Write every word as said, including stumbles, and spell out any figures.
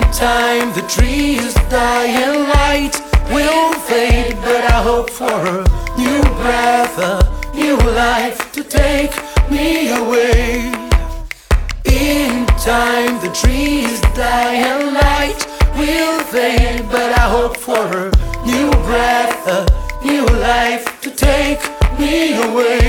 time the trees die and light will fade, but I hope for a new breath, a new life to take me away. In time the trees die and light will fade, but I hope for a new breath, a new life to take me away.